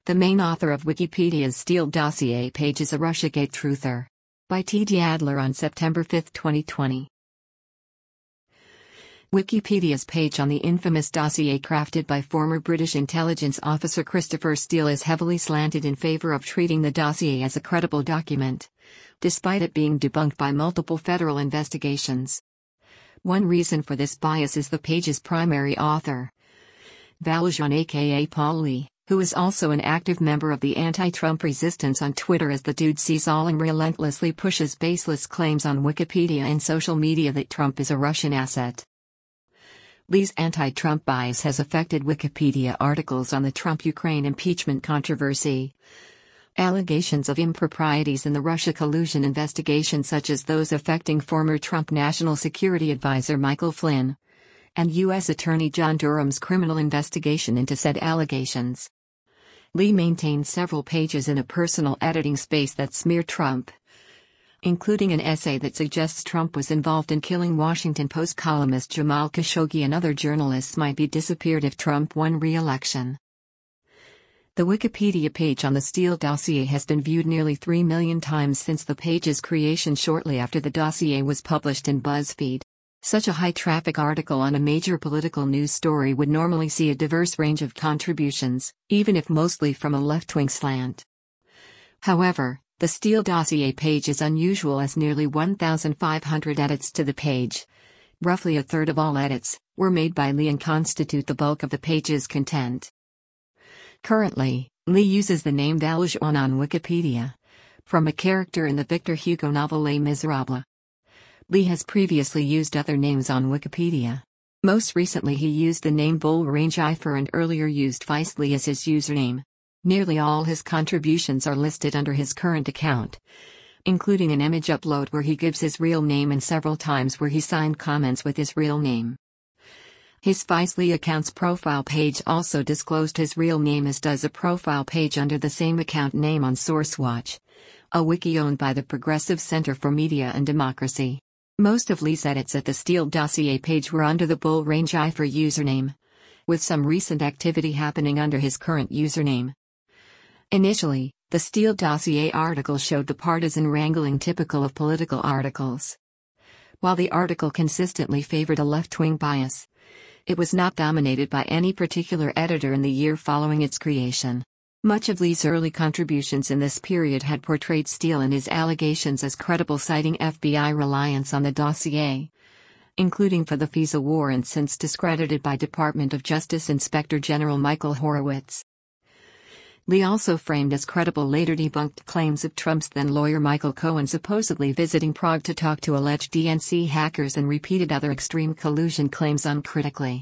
The main author of Wikipedia's Steele dossier page is a Russiagate truther. By T.D. Adler on September 5, 2020. Wikipedia's page on the infamous dossier crafted by former British intelligence officer Christopher Steele is heavily slanted in favor of treating the dossier as a credible document, despite it being debunked by multiple federal investigations. One reason for this bias is the page's primary author, Valjean aka Paul Lee, who is also an active member of the anti-Trump resistance on Twitter, as the dude sees all and relentlessly pushes baseless claims on Wikipedia and social media that Trump is a Russian asset. Lee's anti-Trump bias has affected Wikipedia articles on the Trump-Ukraine impeachment controversy, allegations of improprieties in the Russia collusion investigation such as those affecting former Trump National Security Advisor Michael Flynn, and U.S. Attorney John Durham's criminal investigation into said allegations. Lee maintains several pages in a personal editing space that smear Trump, including an essay that suggests Trump was involved in killing Washington Post columnist Jamal Khashoggi and other journalists might be disappeared if Trump won re-election. The Wikipedia page on the Steele dossier has been viewed nearly 3 million times since the page's creation shortly after the dossier was published in BuzzFeed. Such a high-traffic article on a major political news story would normally see a diverse range of contributions, even if mostly from a left-wing slant. However, the Steele dossier page is unusual as nearly 1,500 edits to the page, roughly a third of all edits, were made by Lee and constitute the bulk of the page's content. Currently, Lee uses the name Valjean on Wikipedia, from a character in the Victor Hugo novel Les Miserables. Lee has previously used other names on Wikipedia. Most recently he used the name Bull Range Ifer and earlier used Feistly as his username. Nearly all his contributions are listed under his current account, including an image upload where he gives his real name and several times where he signed comments with his real name. His Feistly account's profile page also disclosed his real name, as does a profile page under the same account name on SourceWatch, a wiki owned by the Progressive Center for Media and Democracy. Most of Lee's edits at the Steele dossier page were under the Bull Range Ifer username, with some recent activity happening under his current username. Initially, the Steele dossier article showed the partisan wrangling typical of political articles. While the article consistently favored a left-wing bias, it was not dominated by any particular editor in the year following its creation. Much of Lee's early contributions in this period had portrayed Steele and his allegations as credible, citing FBI reliance on the dossier, including for the FISA warrant since discredited by Department of Justice Inspector General Michael Horowitz. Lee also framed as credible later debunked claims of Trump's then-lawyer Michael Cohen supposedly visiting Prague to talk to alleged DNC hackers, and repeated other extreme collusion claims uncritically.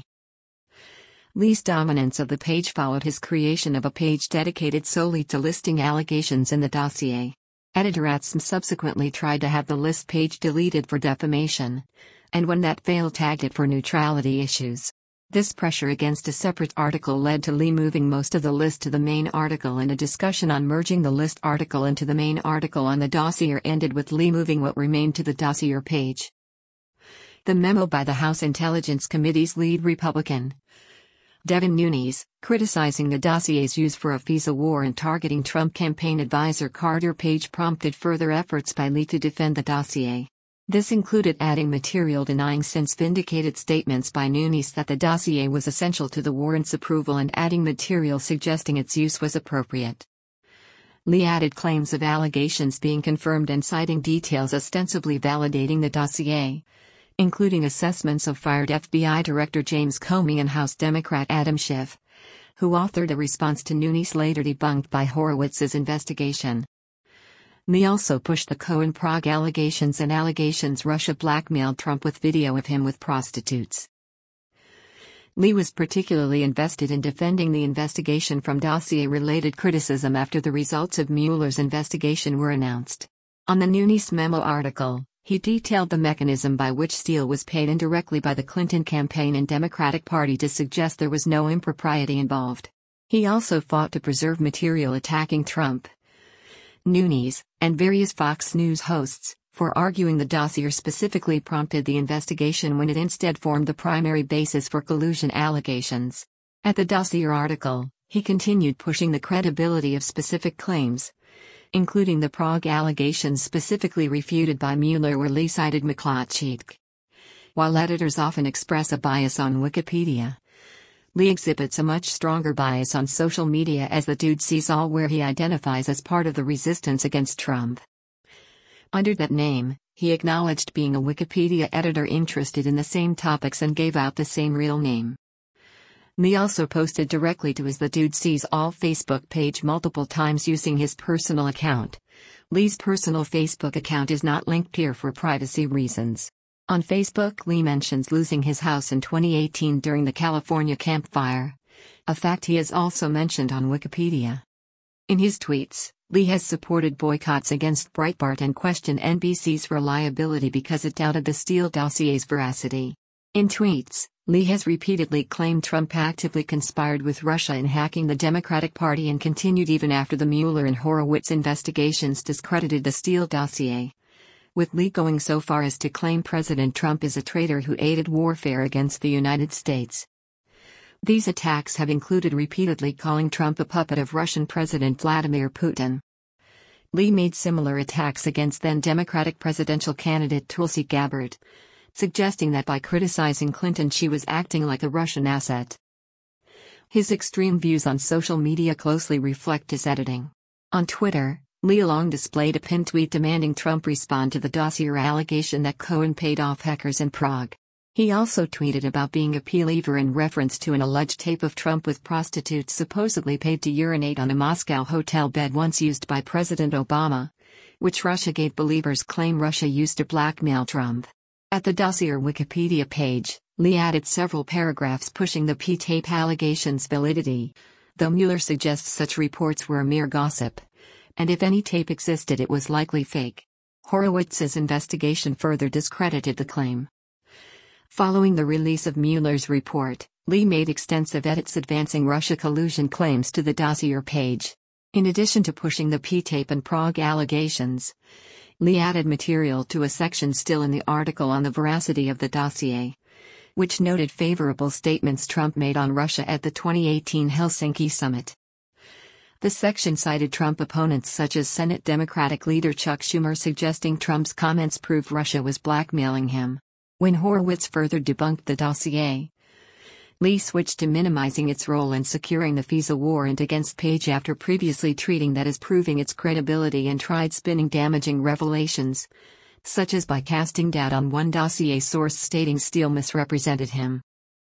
Lee's dominance of the page followed his creation of a page dedicated solely to listing allegations in the dossier. Editor Atsm subsequently tried to have the list page deleted for defamation, and when that failed, tagged it for neutrality issues. This pressure against a separate article led to Lee moving most of the list to the main article, and a discussion on merging the list article into the main article on the dossier ended with Lee moving what remained to the dossier page. The memo by the House Intelligence Committee's lead Republican, Devin Nunes, criticizing the dossier's use for a FISA warrant targeting Trump campaign advisor Carter Page, prompted further efforts by Lee to defend the dossier. This included adding material denying since vindicated statements by Nunes that the dossier was essential to the warrant's approval, and adding material suggesting its use was appropriate. Lee added claims of allegations being confirmed and citing details ostensibly validating the dossier, including assessments of fired FBI Director James Comey and House Democrat Adam Schiff, who authored a response to Nunes later debunked by Horowitz's investigation. Lee also pushed the Cohen Prague allegations and allegations Russia blackmailed Trump with video of him with prostitutes. Lee was particularly invested in defending the investigation from dossier-related criticism after the results of Mueller's investigation were announced. On the Nunes memo article, he detailed the mechanism by which Steele was paid indirectly by the Clinton campaign and Democratic Party to suggest there was no impropriety involved. He also fought to preserve material attacking Trump, Nunes, and various Fox News hosts, for arguing the dossier specifically prompted the investigation when it instead formed the primary basis for collusion allegations. At the dossier article, He continued pushing the credibility of specific claims, including the Prague allegations specifically refuted by Mueller, where Lee cited McClatchy. While editors often express a bias on Wikipedia, Lee exhibits a much stronger bias on social media, as the dude sees all, where he identifies as part of the resistance against Trump. Under that name, he acknowledged being a Wikipedia editor interested in the same topics and gave out the same real name. Lee also posted directly to his The Dude Sees All Facebook page multiple times using his personal account. Lee's personal Facebook account is not linked here for privacy reasons. On Facebook, Lee mentions losing his house in 2018 during the California Camp Fire, a fact he has also mentioned on Wikipedia. In his tweets, Lee has supported boycotts against Breitbart and questioned NBC's reliability because it doubted the Steele dossier's veracity. In tweets, Lee has repeatedly claimed Trump actively conspired with Russia in hacking the Democratic Party and continued even after the Mueller and Horowitz investigations discredited the Steele dossier, with Lee going so far as to claim President Trump is a traitor who aided warfare against the United States. These attacks have included repeatedly calling Trump a puppet of Russian President Vladimir Putin. Lee made similar attacks against then Democratic presidential candidate Tulsi Gabbard, suggesting that by criticizing Clinton she was acting like a Russian asset. His extreme views on social media closely reflect his editing. On Twitter, Lee long displayed a pinned tweet demanding Trump respond to the dossier allegation that Cohen paid off hackers in Prague. He also tweeted about being a believer in reference to an alleged tape of Trump with prostitutes supposedly paid to urinate on a Moscow hotel bed once used by President Obama, which Russiagate believers claim Russia used to blackmail Trump. At the dossier Wikipedia page, Lee added several paragraphs pushing the P-tape allegations' validity, though Mueller suggests such reports were a mere gossip, and if any tape existed it was likely fake. Horowitz's investigation further discredited the claim. Following the release of Mueller's report, Lee made extensive edits advancing Russia collusion claims to the dossier page. In addition to pushing the P-tape and Prague allegations, Lee added material to a section still in the article on the veracity of the dossier, which noted favorable statements Trump made on Russia at the 2018 Helsinki summit. The section cited Trump opponents such as Senate Democratic leader Chuck Schumer suggesting Trump's comments proved Russia was blackmailing him. When Horowitz further debunked the dossier, Lee switched to minimizing its role in securing the FISA warrant against Page after previously treating that as proving its credibility, and tried spinning damaging revelations, such as by casting doubt on one dossier source stating Steele misrepresented him.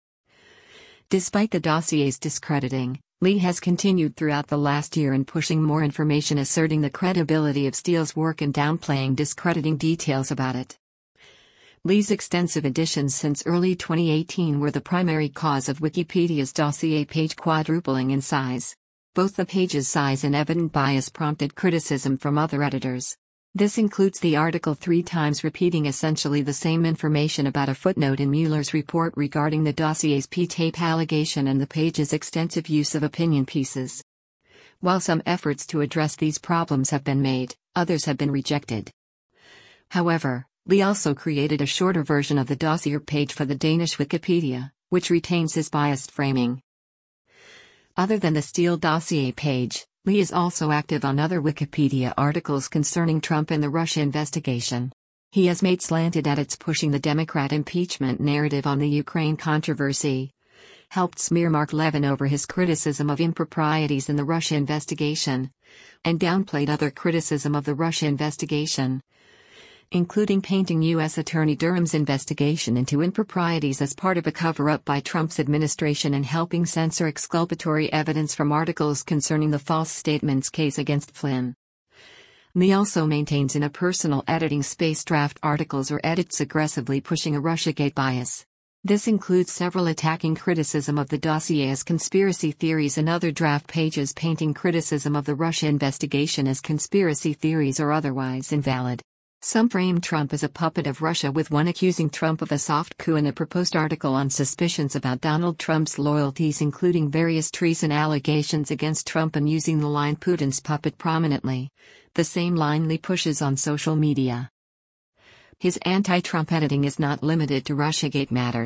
Despite the dossier's discrediting, Lee has continued throughout the last year in pushing more information asserting the credibility of Steele's work and downplaying discrediting details about it. Lee's extensive additions since early 2018 were the primary cause of Wikipedia's dossier page quadrupling in size. Both the page's size and evident bias prompted criticism from other editors. This includes the article 3 times repeating essentially the same information about a footnote in Mueller's report regarding the dossier's P-tape allegation and the page's extensive use of opinion pieces. While some efforts to address these problems have been made, others have been rejected. However, Lee also created a shorter version of the dossier page for the Danish Wikipedia, which retains his biased framing. Other than the Steele dossier page, Lee is also active on other Wikipedia articles concerning Trump and the Russia investigation. He has made slanted edits pushing the Democrat impeachment narrative on the Ukraine controversy, helped smear Mark Levin over his criticism of improprieties in the Russia investigation, and downplayed other criticism of the Russia investigation, including painting U.S. Attorney Durham's investigation into improprieties as part of a cover-up by Trump's administration and helping censor exculpatory evidence from articles concerning the false statements case against Flynn. Lee also maintains in a personal editing space draft articles or edits aggressively pushing a Russiagate bias. This includes several attacking criticism of the dossier as conspiracy theories and other draft pages painting criticism of the Russia investigation as conspiracy theories or otherwise invalid. Some frame Trump as a puppet of Russia, with one accusing Trump of a soft coup in a proposed article on suspicions about Donald Trump's loyalties, including various treason allegations against Trump, and using the line "Putin's puppet" prominently, the same line Lee pushes on social media. His anti-Trump editing is not limited to Russiagate matters.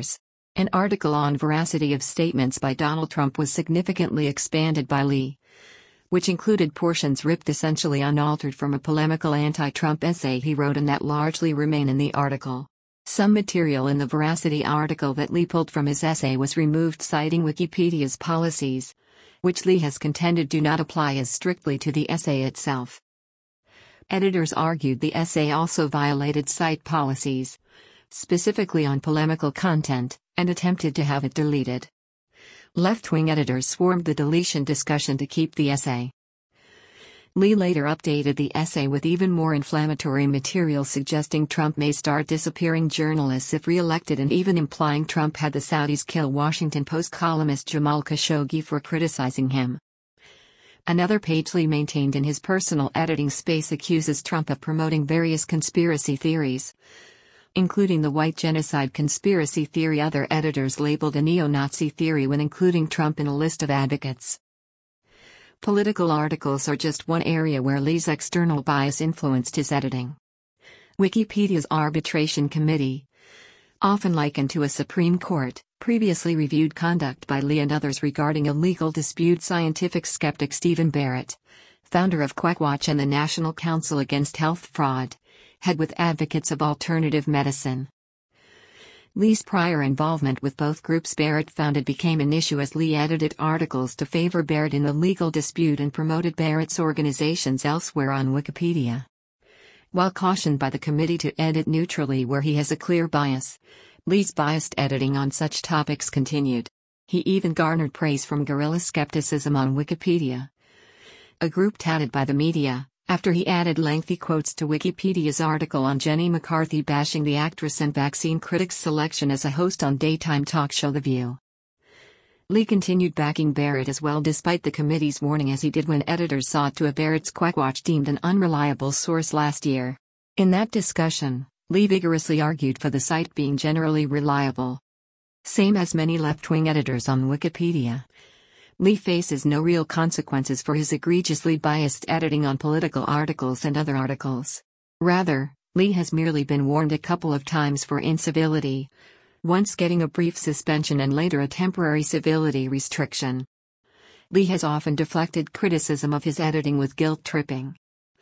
An article on veracity of statements by Donald Trump was significantly expanded by Lee, which included portions ripped essentially unaltered from a polemical anti-Trump essay he wrote and that largely remain in the article. Some material in the veracity article that Lee pulled from his essay was removed, citing Wikipedia's policies, which Lee has contended do not apply as strictly to the essay itself. Editors argued the essay also violated site policies, specifically on polemical content, and attempted to have it deleted. Left-wing editors swarmed the deletion discussion to keep the essay. Lee later updated the essay with even more inflammatory material suggesting Trump may start disappearing journalists if re-elected, and even implying Trump had the Saudis kill Washington Post columnist Jamal Khashoggi for criticizing him. Another page Lee maintained in his personal editing space accuses Trump of promoting various conspiracy theories, including the white genocide conspiracy theory other editors labeled a neo-Nazi theory when including Trump in a list of advocates. Political articles are just one area where Lee's external bias influenced his editing. Wikipedia's Arbitration Committee, often likened to a Supreme Court, previously reviewed conduct by Lee and others regarding a legal dispute. Scientific skeptic Stephen Barrett, founder of Quackwatch and the National Council Against Health Fraud, had with advocates of alternative medicine. Lee's prior involvement with both groups Barrett founded became an issue as Lee edited articles to favor Barrett in the legal dispute and promoted Barrett's organizations elsewhere on Wikipedia. While cautioned by the committee to edit neutrally where he has a clear bias, Lee's biased editing on such topics continued. He even garnered praise from guerrilla skepticism on Wikipedia, a group touted by the media, after he added lengthy quotes to Wikipedia's article on Jenny McCarthy bashing the actress and vaccine critics' selection as a host on daytime talk show The View. Lee continued backing Barrett as well despite the committee's warning, as he did when editors sought to have Barrett's Quackwatch deemed an unreliable source last year. In that discussion, Lee vigorously argued for the site being generally reliable. Same as many left-wing editors on Wikipedia, Lee faces no real consequences for his egregiously biased editing on political articles and other articles. Rather, Lee has merely been warned a couple of times for incivility, once getting a brief suspension and later a temporary civility restriction. Lee has often deflected criticism of his editing with guilt-tripping.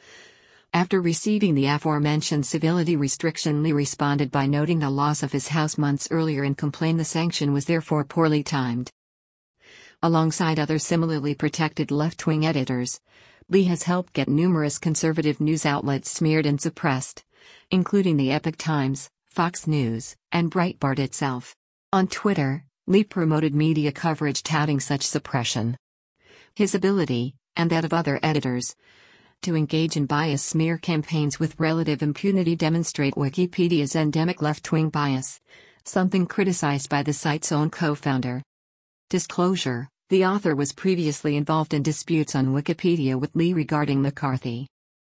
After receiving the aforementioned civility restriction, Lee responded by noting the loss of his house months earlier and complained the sanction was therefore poorly timed. Alongside other similarly protected left-wing editors, Lee has helped get numerous conservative news outlets smeared and suppressed, including the Epoch Times, Fox News, and Breitbart itself. On Twitter, Lee promoted media coverage touting such suppression. His ability, and that of other editors, to engage in bias smear campaigns with relative impunity demonstrate Wikipedia's endemic left-wing bias, something criticized by the site's own co-founder. Disclosure: the author was previously involved in disputes on Wikipedia with Lee regarding McCarthy.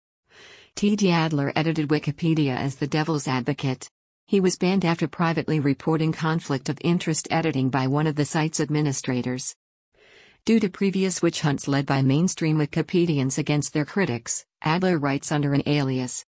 T.D. Adler edited Wikipedia as the devil's advocate. He was banned after privately reporting conflict of interest editing by one of the site's administrators. Due to previous witch hunts led by mainstream Wikipedians against their critics, Adler writes under an alias.